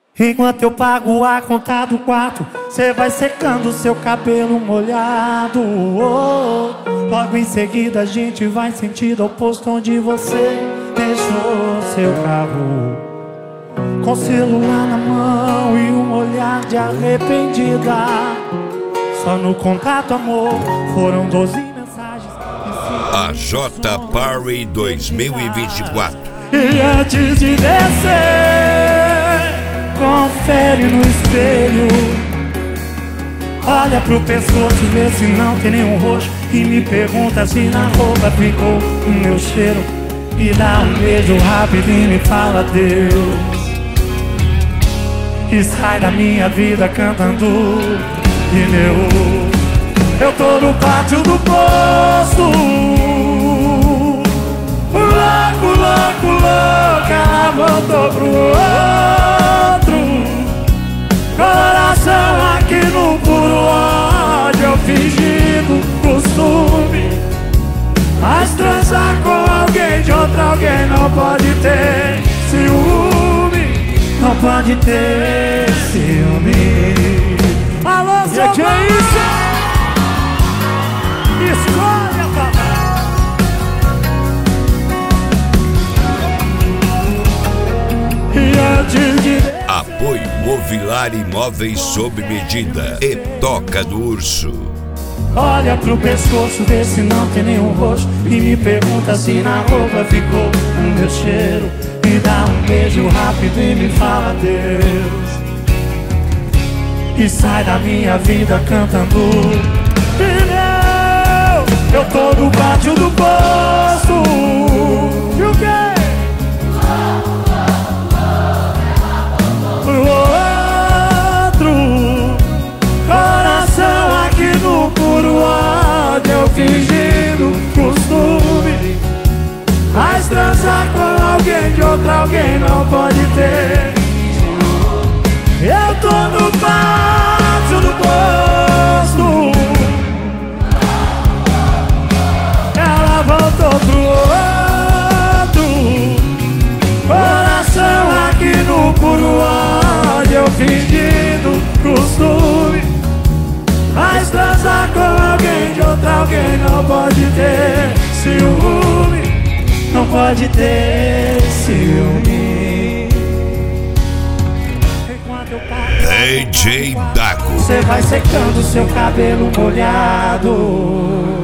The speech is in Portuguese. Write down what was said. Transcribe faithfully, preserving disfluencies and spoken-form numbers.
Enquanto eu pago a conta do quarto, cê vai secando seu cabelo molhado. Oh, logo em seguida a gente vai sentido oposto onde você deixou seu carro, com o celular na mão e um olhar de arrependida. Só no contato, amor, foram doze mensagens. A J Party dois mil e vinte e quatro. E antes de descer, confere no espelho, olha pro pescoço, vê se não tem nenhum roxo, e me pergunta se na roupa ficou o meu cheiro. E dá um beijo rápido e me fala Deus. E sai da minha vida cantando pneu. Eu tô no pátio do posto, louco, louco, louco, ela voltou pro outro. Coração aqui no puro ódio, eu fingindo costume. Mas transar com alguém de outro alguém não pode ter ciúme. Não pode ter ciúme. Alô, seu que é isso? Escolha, papai. E antes de... Apoio Movilar Imóveis sob medida e Toca do Urso. Olha pro pescoço, vê se não tem nenhum roxo, e me pergunta se na roupa ficou o meu cheiro. Me dá um beijo rápido e me fala Deus. E sai da minha vida cantando pneu. Eu tô no pátio do posto. E o quê? Pro outro. Coração aqui no puro ódio, eu fingindo costume. Mas transar com alguém de outro alguém não pode ter. Eu tô no pátio do posto, ela voltou pro outro. Coração aqui no puro ódio, eu fingindo costume. Mas transar com alguém de outro alguém não pode ter ciúme. Não pode ter ciúme. Enquanto eu pago, D J Dago. você vai secando seu cabelo molhado.